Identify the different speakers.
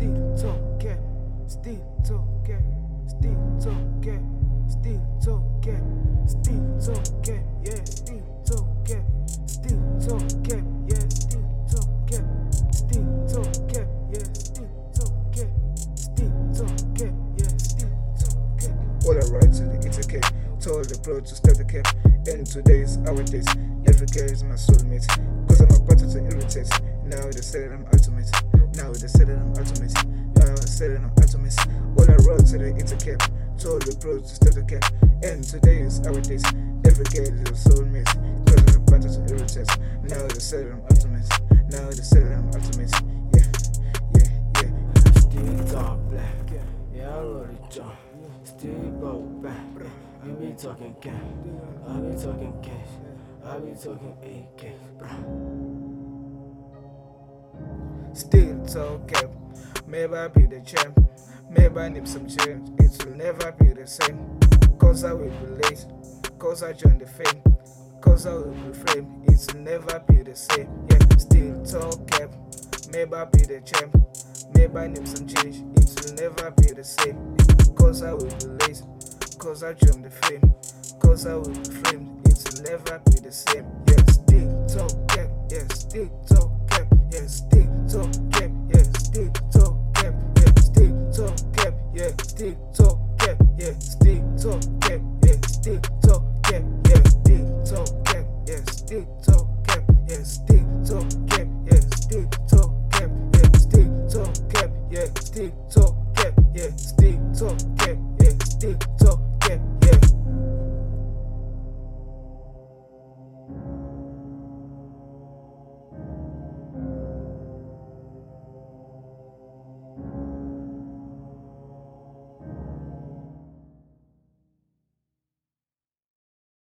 Speaker 1: still talking, still talking, still talking, still talking, still talking, yeah, still talking, still talking, yeah, still talking, still talking, yeah, still talking, still talking, yeah, still talking.
Speaker 2: All I write to the intercap, told the bro to start the cap. And today's our days. Every girl is my soulmate. Cause I'm about to irritate. Now they say that I'm ultimate. Now they say that I'm ultimate. Now they say that I'm ultimate. All I wrote to the intercap, told the bro to start the cap. And today is our days. Every girl is a soulmate. Cause I'm about to irritate. Now they say that I'm ultimate. Now they say that I'm ultimate. Yeah, yeah, yeah.
Speaker 1: Still talk black, yeah, I wrote it John. Still go back, you be talking cash, I be talking cash, I be talking AK,
Speaker 2: Still talking, maybe I be the champ, maybe I need some change, it will never be the same. Cause I will be late, cause I joined the fame, cause I will be framed, it will never be the same. Yeah, still talking, maybe I be the champ, maybe I need some change, it will never be the same. Cause I will be late, cause I joined the fame, cause I will be framed, it will never be the same. Yeah, still talking, yeah, still talking, yeah, still talking, yeah, still talking, yeah, still talking, yeah, still talking, yeah, still talking, yeah, still talking, yeah, still talking, yeah, still talking, yeah, still talking.